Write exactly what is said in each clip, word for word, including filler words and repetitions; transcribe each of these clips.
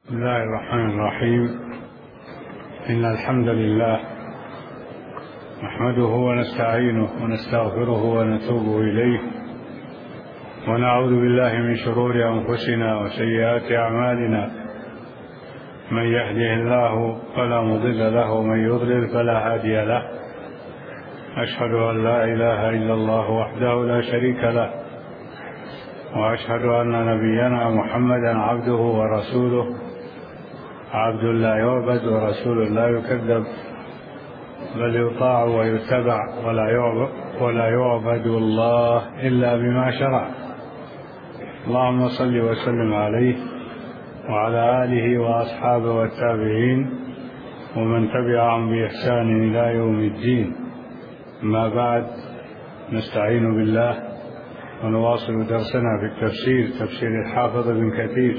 بسم الله الرحمن الرحيم. إن الحمد لله نحمده ونستعينه ونستغفره ونتوب إليه، ونعوذ بالله من شرور أنفسنا وسيئات أعمالنا. من يهده الله فلا مضل له ومن يضلل فلا هادي له. أشهد أن لا إله إلا الله وحده لا شريك له، وأشهد أن نبينا محمدا عبده ورسوله، عبد لا يعبد ورسول لا يكذب، بل يطاع ويتبع ولا يعبد, ولا يعبد الله إلا بما شرع. اللهم صل وسلم عليه وعلى آله وأصحابه والتابعين ومن تبعهم بإحسان إلى يوم الدين. ما بعد، نستعين بالله ونواصل درسنا في التفسير، تفسير الحافظ ابن كثير.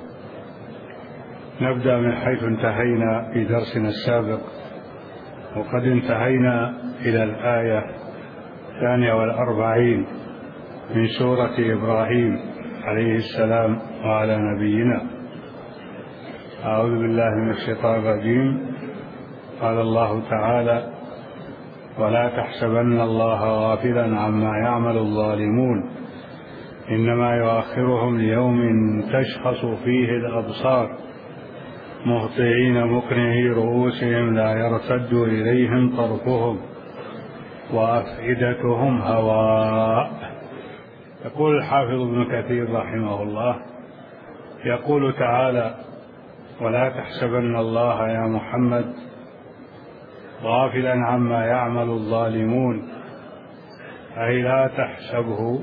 نبدأ من حيث انتهينا في درسنا السابق، وقد انتهينا إلى الآية الثانية والأربعين من سورة إبراهيم عليه السلام وعلى نبينا. أعوذ بالله من الشيطان الرجيم. قال الله تعالى: ولا تحسبن الله غافلا عما يعمل الظالمون إنما يؤخرهم ليوم تشخص فيه الأبصار مهطعين مقنعي رؤوسهم لا يرتد إليهم طرفهم وأفئدتهم هواء. يقول الحافظ ابن كثير رحمه الله، يقول تعالى: ولا تحسبن الله يا محمد غافلا عما يعمل الظالمون، أي لا تحسبه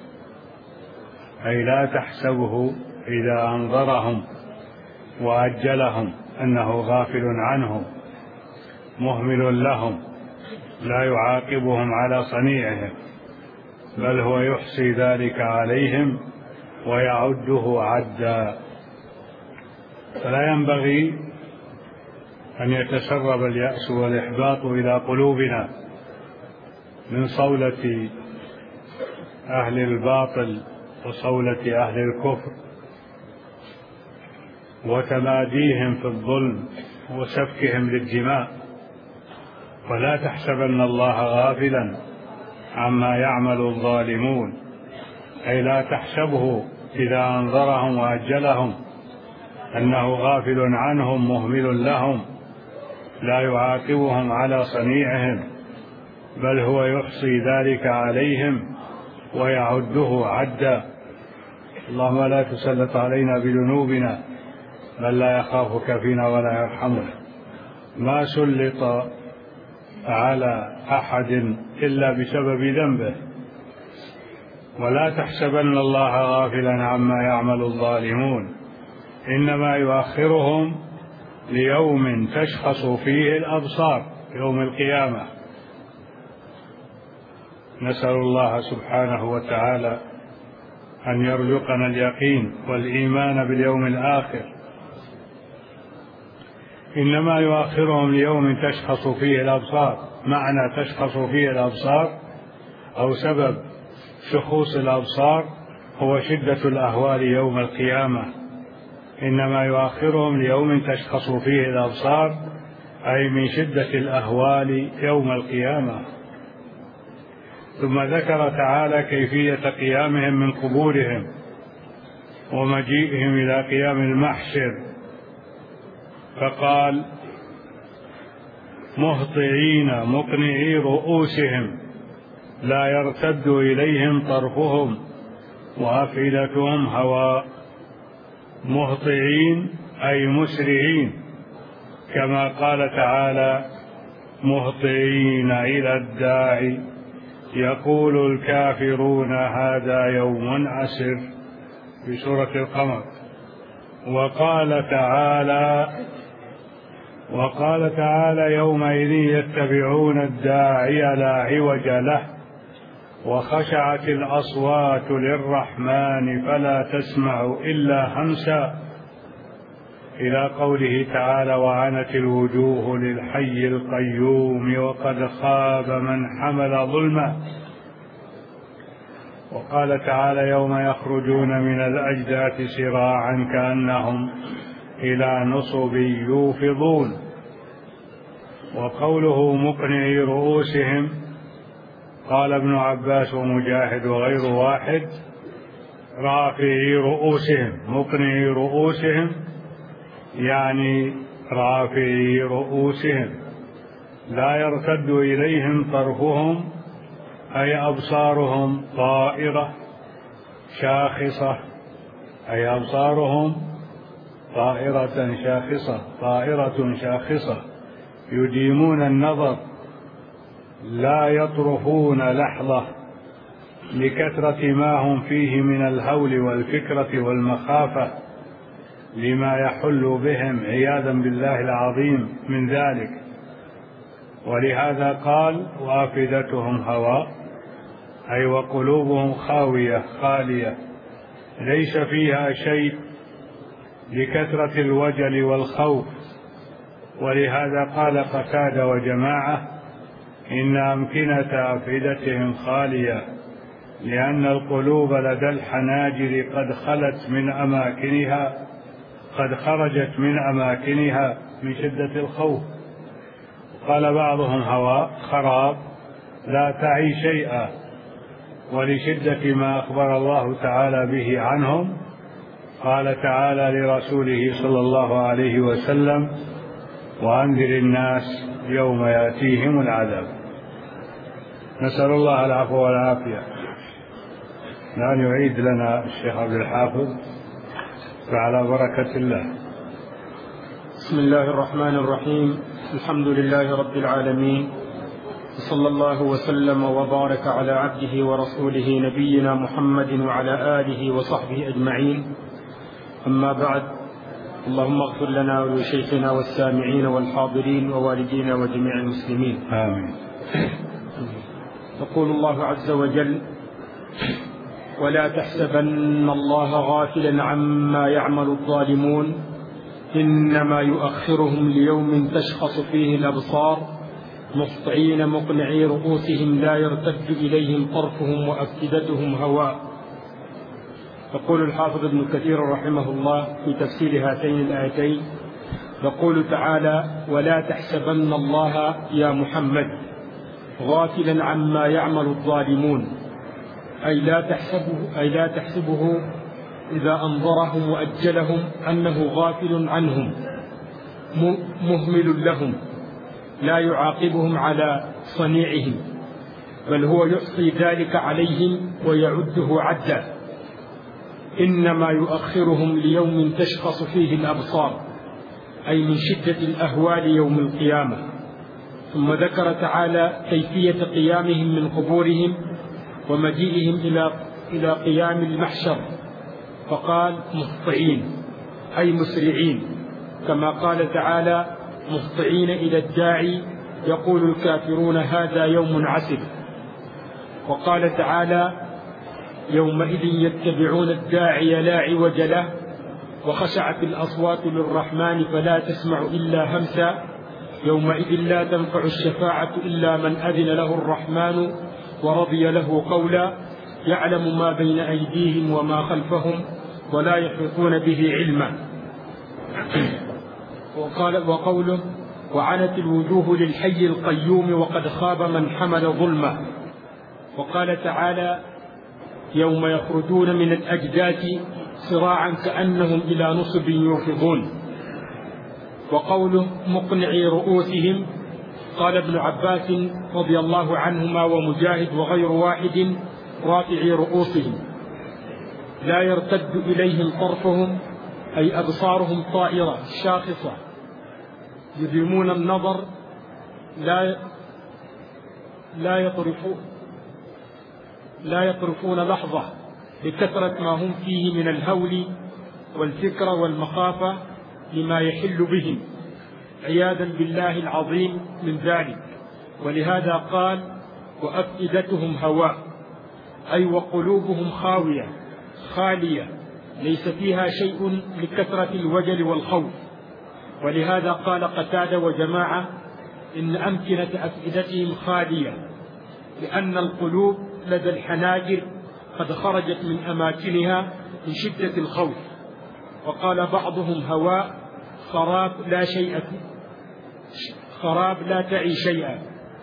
أي لا تحسبه إذا أنظرهم وأجلهم أنه غافل عنهم مهمل لهم لا يعاقبهم على صنيعهم، بل هو يحصي ذلك عليهم ويعده عدا. فلا ينبغي أن يتسرب اليأس والإحباط إلى قلوبنا من صولة أهل الباطل وصولة أهل الكفر وتماديهم في الظلم وسفكهم للدماء. ولا تحسبن الله غافلا عما يعمل الظالمون، أي لا تحسبه إذا أنظرهم وأجلهم أنه غافل عنهم مهمل لهم لا يعاقبهم على صنيعهم، بل هو يحصي ذلك عليهم ويعده عدا. اللهم لا تسلط علينا بذنوبنا بل لا يخافك فينا ولا يرحمنا. ما سلط على أحد إلا بسبب ذنبه. ولا تحسبن الله غافلا عما يعمل الظالمون إنما يؤخرهم ليوم تشخص فيه الأبصار، يوم القيامة. نسأل الله سبحانه وتعالى أن يرزقنا اليقين والإيمان باليوم الآخر. إنما يؤخرهم ليوم تشخص فيه الأبصار. معنى تشخص فيه الأبصار أو سبب شخوص الأبصار هو شدة الأهوال يوم القيامة. إنما يؤخرهم ليوم تشخص فيه الأبصار، أي من شدة الأهوال يوم القيامة. ثم ذكر تعالى كيفية قيامهم من قبورهم ومجيئهم إلى قيام المحشر، فقال: مهطعين مقنعي رؤوسهم لا يرتد إليهم طرفهم وأفئدتهم هواء. مهطعين أي مسرعين، كما قال تعالى: مهطعين إلى الداعي يقول الكافرون هذا يوم عسر في سورة القمر. وقال تعالى وقال تعالى: يومئذ يتبعون الداعي لا عوج له وخشعت الأصوات للرحمن فلا تسمع إلا همسا، إلى قوله تعالى: وعنت الوجوه للحي القيوم وقد خاب من حمل ظلما. وقال تعالى: يوم يخرجون من الأجداث سراعا كأنهم إلى نصب يوفضون. وقوله مقنعي رؤوسهم، قال ابن عباس ومجاهد وغير واحد رافعي رؤوسهم. مقنعي رؤوسهم يعني رافعي رؤوسهم، لا يرتد إليهم طرفهم، أي أبصارهم طائرة شاخصة، أي أبصارهم طائرة شاخصة طائرة شاخصة يديمون النظر، لا يطرفون لحظة لكثرة ما هم فيه من الهول والفكرة والمخافة لما يحل بهم عياذا بالله العظيم من ذلك. ولهذا قال وأفئدتهم هواء، أي وقلوبهم خاوية خالية ليس فيها شيء لكثرة الوجل والخوف. ولهذا قال قتادة وجماعة إن أمكنة أفئدتهم خالية، لأن القلوب لدى الحناجر قد خلت من أماكنها قد خرجت من أماكنها من شدة الخوف. قال بعضهم هواء خراب لا تعي شيئا، ولشدة ما أخبر الله تعالى به عنهم قال تعالى لرسوله صلى الله عليه وسلم وأنذر الناس يوم يأتيهم العذاب. نسأل الله العفو والعافية. الآن يعيد لنا الشيخ عبد الحافظ فعلى بركة الله. بسم الله الرحمن الرحيم. الحمد لله رب العالمين، وصلى الله وسلم وبارك على عبده ورسوله نبينا محمد وعلى آله وصحبه أجمعين. أما بعد، اللهم اغفر لنا ولشيخنا والسامعين والحاضرين ووالدينا وجميع المسلمين آمين. يقول الله عز وجل: ولا تحسبن الله غافلا عما يعمل الظالمون إنما يؤخرهم ليوم تشخص فيه الأبصار مهطعين مقنعي رؤوسهم لا يرتد إليهم طرفهم وأفئدتهم هواء. يقول الحافظ ابن كثير رحمه الله في تفسير هاتين الآيتين، يقول تعالى: ولا تحسبن الله يا محمد غافلا عما يعمل الظالمون، أي لا تحسبه, أي لا تحسبه إذا أنظرهم وأجلهم أنه غافل عنهم مهمل لهم لا يعاقبهم على صنيعهم، بل هو يحصي ذلك عليهم ويعده عدا. إنما يؤخرهم ليوم تشخص فيه الأبصار، أي من شدة الأهوال يوم القيامة. ثم ذكر تعالى كيفية قيامهم من قبورهم ومجيئهم إلى إلى قيام المحشر، فقال مهطعين أي مسرعين، كما قال تعالى: مهطعين إلى الداعي يقول الكافرون هذا يوم عسر. وقال تعالى: يومئذ يتبعون الداعي لا عوج له وخشعت الأصوات للرحمن فلا تسمع إلا همسا يومئذ لا تنفع الشفاعة إلا من أذن له الرحمن ورضي له قولا يعلم ما بين أيديهم وما خلفهم ولا يحيطون به علما. وقال وقوله: وعنت الوجوه للحي القيوم وقد خاب من حمل ظلما. وقال تعالى: يوم يخرجون من الأجداث سراعا كأنهم إلى نصب يوفضون. وقوله مقنعي رؤوسهم، قال ابن عباس رضي الله عنهما ومجاهد وغير واحد رافعي رؤوسهم، لا يرتد إليهم طرفهم، أي أبصارهم طائرة شاخصة يديمون النظر، لا لا يطرفون لا يطرفون لحظة لكثرة ما هم فيه من الهول والفكرة والمخافة لما يحل بهم عياذا بالله العظيم من ذلك. ولهذا قال: وأفئدتهم هواء، أي وقلوبهم خاوية خالية ليس فيها شيء لكثرة الوجل والخوف. ولهذا قال قتادة وجماعة: إن أمكنة أفئدتهم خالية، لأن القلوب لدى الحناجر قد خرجت من أماكنها من شدة الخوف. وقال بعضهم هواء، خراب لا شيء خراب لا تعي شيئا.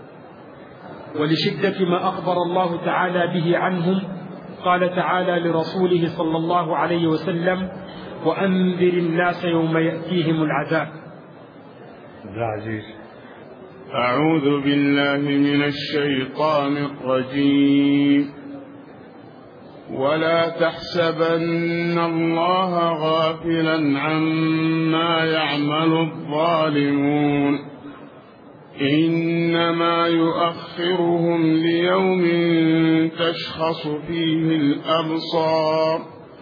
ولشدة ما أخبر الله تعالى به عنهم قال تعالى لرسوله صلى الله عليه وسلم: وأنذر الناس يوم يأتيهم العذاب. العزيز. أعوذ بالله من الشيطان الرجيم. ولا تحسبن الله غافلا عما يعمل الظالمون إنما يؤخرهم ليوم تشخص فيه الأبصار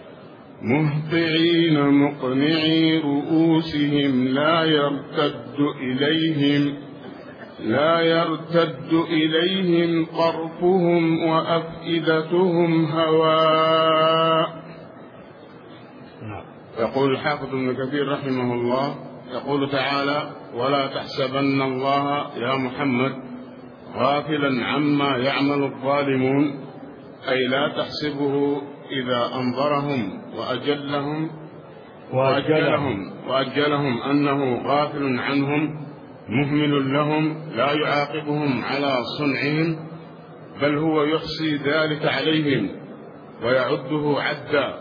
مهطعين مقنعي رؤوسهم لا يرتد إليهم لا يرتد إليهم طرفهم وأفئدتهم هواء. يقول الحافظ ابن كثير رحمه الله، يقول تعالى: ولا تحسبن الله يا محمد غافلا عما يعمل الظالمون، أي لا تحسبه إذا أنظرهم وأجلهم وأجلهم وأجلهم أنه غافل عنهم مهمل لهم لا يعاقبهم على صنعهم، بل هو يحصي ذلك عليهم ويعده عدا.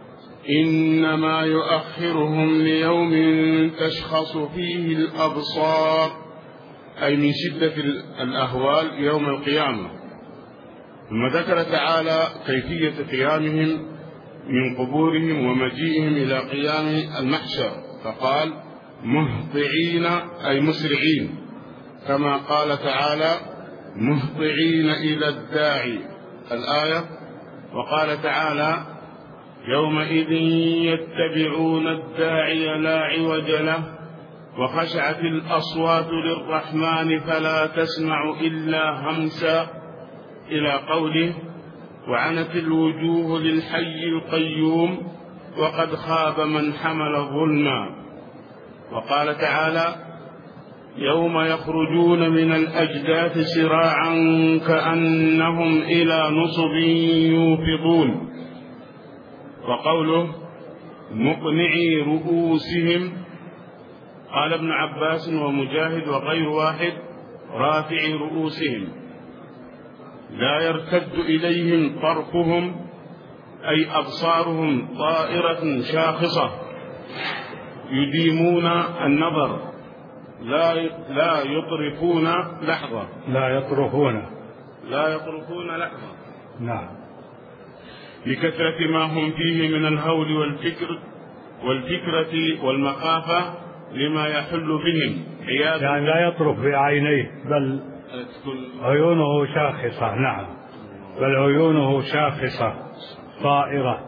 إنما يؤخرهم ليوم تشخص فيه الأبصار، أي من شدة الأهوال يوم القيامة. ثم ذكر تعالى كيفية قيامهم من قبورهم ومجيئهم إلى قيام المحشر، فقال: مهطعين أي مسرعين، كما قال تعالى: مهطعين إلى الداعي الآية. وقال تعالى: يومئذ يتبعون الداعي لا عوج له وخشعت الأصوات للرحمن فلا تسمع إلا همسا، إلى قوله: وعنت الوجوه للحي القيوم وقد خاب من حمل ظلما. وقال تعالى: يوم يخرجون من الأجداث سراعا كأنهم إلى نصب يوفضون. وقوله: مقنعي رؤوسهم، قال ابن عباس ومجاهد وغير واحد: رافعي رؤوسهم، لا يرتد إليهم طرفهم، أي أبصارهم طائرة شاخصة يديمون النظر، لا لا يطرفون لحظة لا يطرفون لا يطرفون لحظة نعم، لكثرة ما هم فيه من الهول والفكر والفكرة والمخافة لما يحل بهم. يعني لا يطرف بعينيه، بل عيونه شاخصة. نعم، بل عيونه شاخصة طائرة،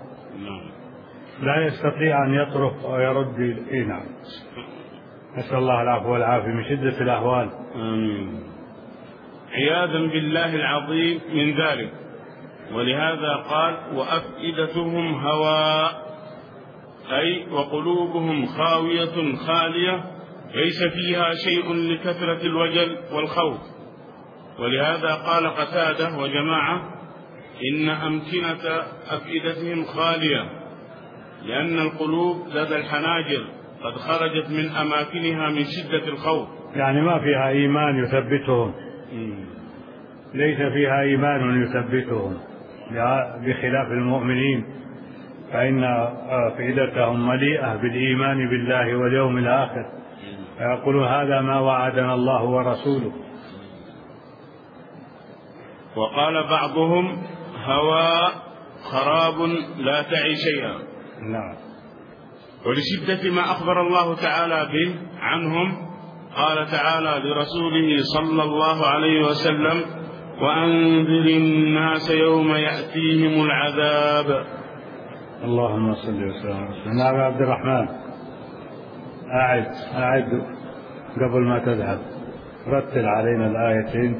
لا يستطيع أن يطرف أو يرد. إيه نعم، نسأل الله العفو والعافية من شدة الأهوال. آمين. عياذا بالله العظيم من ذلك. ولهذا قال: وأفئدتهم هواء، أي وقلوبهم خاوية خالية ليس فيها شيء لكثرة الوجل والخوف. ولهذا قال قتادة وجماعة: إن أمكنة أفئدتهم خالية، لأن القلوب لدى الحناجر قد خرجت من أماكنها من شدة الخوف، يعني ما فيها إيمان يثبتهم، ليس فيها إيمان يثبتهم، بخلاف المؤمنين فإن أفئدتهم مليئة بالإيمان بالله واليوم الآخر، فيقولون هذا ما وعدنا الله ورسوله. وقال بعضهم: هواء خراب لا تعي شيئا. نعم. ولشدة ما أخبر الله تعالى به عنهم قال تعالى لرسوله صلى الله عليه وسلم: وأنذر الناس يوم يأتيهم العذاب. اللهم صل وسلم. نعم عبد الرحمن، أعد أعد قبل ما تذهب، رتل علينا الآيتين.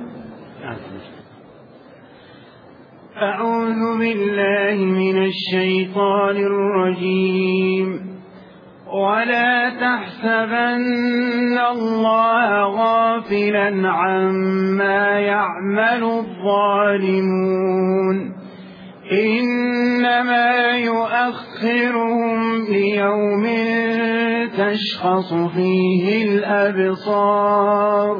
أعوذ بالله من الشيطان الرجيم. ولا تحسبن الله غافلا عما يعمل الظالمون إنما يؤخرهم ليوم تشخص فيه الأبصار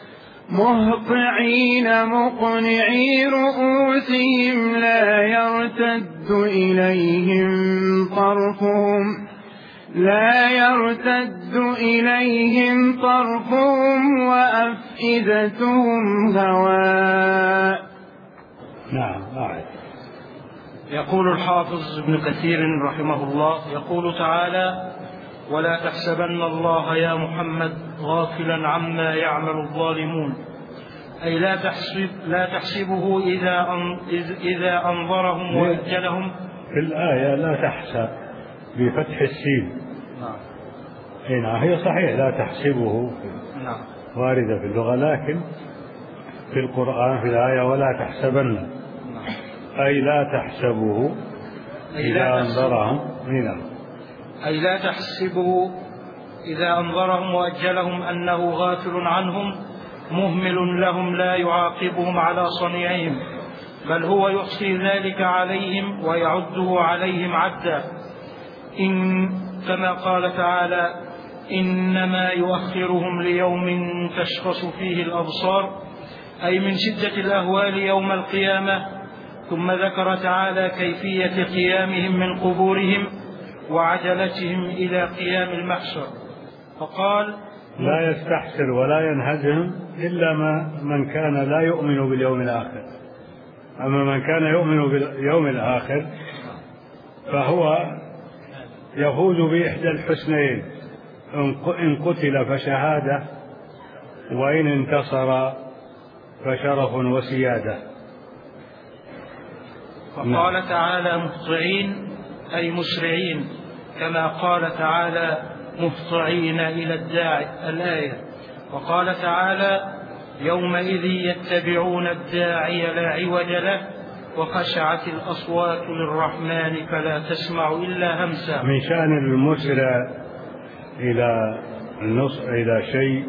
مهطعين مقنعي رؤوسهم لا يرتد إليهم طرفهم لا يرتد إليهم طرفهم وأفئدتهم هواء. نعم. أعد. يقول الحافظ ابن كثير رحمه الله يقول تعالى: ولا تحسبن الله يا محمد غافلا عما يعمل الظالمون، أي لا تحسب لا تحسبه إذا إذا أنظرهم وأجلهم. في الآية لا تحسب بفتح السين. نعم. هنا هي صحيح لا تحسبه. نعم. واردة في اللغة، لكن في القرآن في الآية ولا تحسبن. نعم. أي لا تحسبه إذا أنظرهم. نعم. أي لا تحسبه إذا أنظرهم وأجلهم أنه غافل عنهم مهمل لهم لا يعاقبهم على صنيعهم، بل هو يحصي ذلك عليهم ويعده عليهم عدا، إن كما قال تعالى: إنما يؤخرهم ليوم تشخص فيه الأبصار، أي من شدة الأهوال يوم القيامة. ثم ذكر تعالى كيفية قيامهم من قبورهم وعجلتهم إلى قيام المحشر، فقال: لا يستحسر ولا ينهزم إلا ما من كان لا يؤمن باليوم الآخر. أما من كان يؤمن باليوم الآخر فهو يفوز بإحدى الحسنين: إن قتل فشهادة، وإن انتصر فشرف وسيادة. فقال تعالى: مهطعين أي مسرعين، كما قال تعالى: مهطعين إلى الداعي الآية. وقال تعالى: يومئذ يتبعون الداعي لا عوج له وخشعت الأصوات للرحمن فلا تسمع إلا همسا. من شأن المسرع إلى النص إلى شيء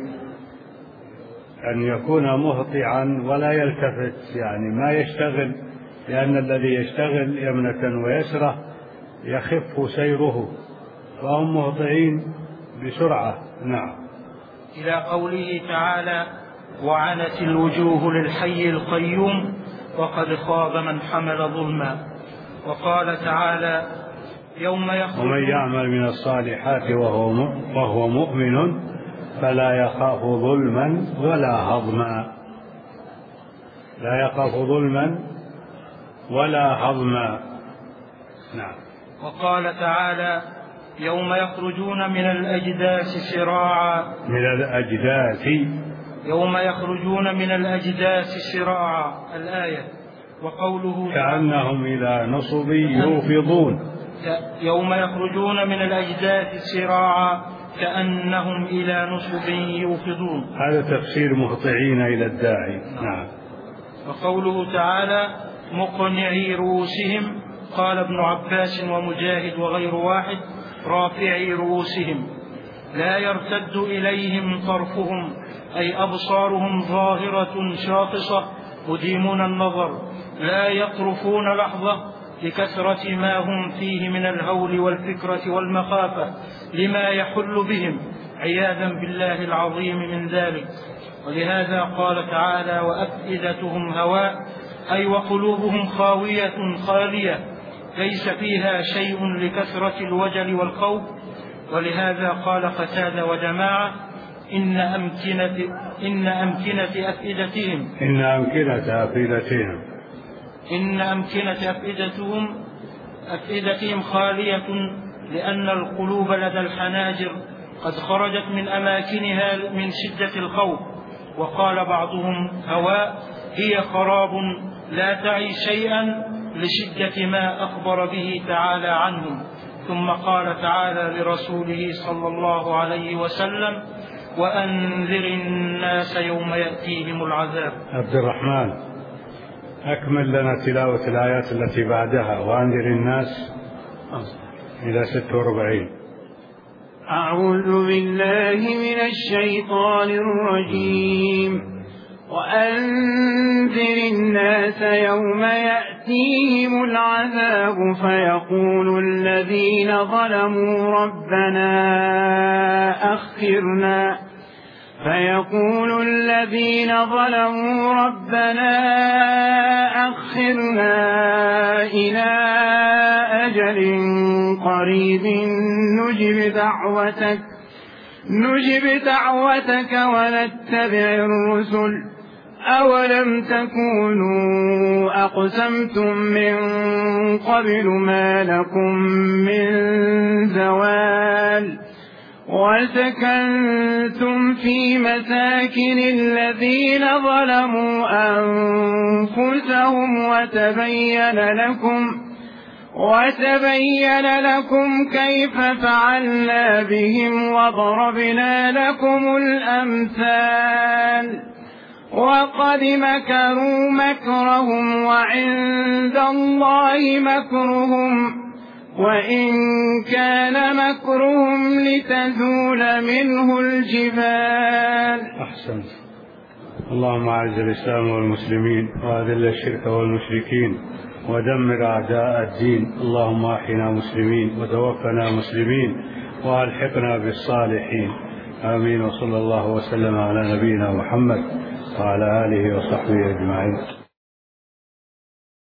أن يكون مهطعا ولا يلتفت، يعني ما يشتغل، لأن الذي يشتغل يمنة ويسرة يخف سيره، فهم مهطعين بسرعة. نعم. إلى قوله تعالى: وعنت الوجوه للحي القيوم وقد خاب من حمل ظلما. وقال تعالى: يوم يخرج ومن يعمل من الصالحات وهو وهو مؤمن فلا يخاف ظلما ولا هضما. لا يخاف ظلما ولا هضما. نعم. وقال تعالى: يوم يخرجون من الأجداث سراعا. من الأجداث. يوم يخرجون من الأجداث سراعا الآية. وقوله كأنهم إلى نصب يوفضون. يوم يخرجون من الأجداث سراعا كأنهم إلى نصب يوفضون. هذا تفسير مهطعين إلى الداعي. نعم. وقوله تعالى: مقنعي رؤوسهم، قال ابن عباس ومجاهد وغير واحد: رافعي رؤوسهم، لا يرتد إليهم طرفهم، أي أبصارهم ظاهرة شاخصة مديمون النظر، لا يطرفون لحظة لكثرة ما هم فيه من الهول والفكرة والمخافة لما يحل بهم، عياذا بالله العظيم من ذلك. ولهذا قال تعالى: وأفئدتهم هواء، أي وقلوبهم خاوية خالية ليس فيها شيء لكثرة الوجل والخوف. ولهذا قال قتادة وجماعة: إن أمكنة إن أمكنة أفئدتهم إن أمكنة أفئدتهم إن أمكنة أفئدتهم أفئدتهم خالية، لأن القلوب لدى الحناجر قد خرجت من أماكنها من شدة الخوف. وقال بعضهم: هواء هي خراب لا تعي شيئا لشدة ما أخبر به تعالى عنهم. ثم قال تعالى لرسوله صلى الله عليه وسلم: وأنذر الناس يوم يأتيهم العذاب. عبد الرحمن، أكمل لنا تلاوة الآيات التي بعدها: وأنذر الناس إلى ستة وأربعين. أعوذ بالله من الشيطان الرجيم. وأنذر الناس يوم يأتي يأتيهم العذاب فيقول الذين ظلموا ربنا أخرنا فيقول الذين ظلموا ربنا أخرنا إلى أجل قريب نجب دعوتك نجب دعوتك ونتبع الرسل أولم تكونوا أقسمتم من قبل ما لكم من زوال وسكنتم في مساكن الذين ظلموا أنفسهم وتبين لكم وتبين لكم كيف فعلنا بهم وضربنا لكم الأمثال وقد مكروا مكرهم وعند الله مكرهم وإن كان مكرهم لتزول منه الجبال. أحسنت. اللهم أعز الإسلام والمسلمين وأذل الشرك والمشركين ودمر أعداء الدين. اللهم أحينا مسلمين وتوفنا مسلمين وألحقنا بالصالحين. آمين. وصلى الله وسلم على نبينا محمد وعلى آله وصحبه أجمعين.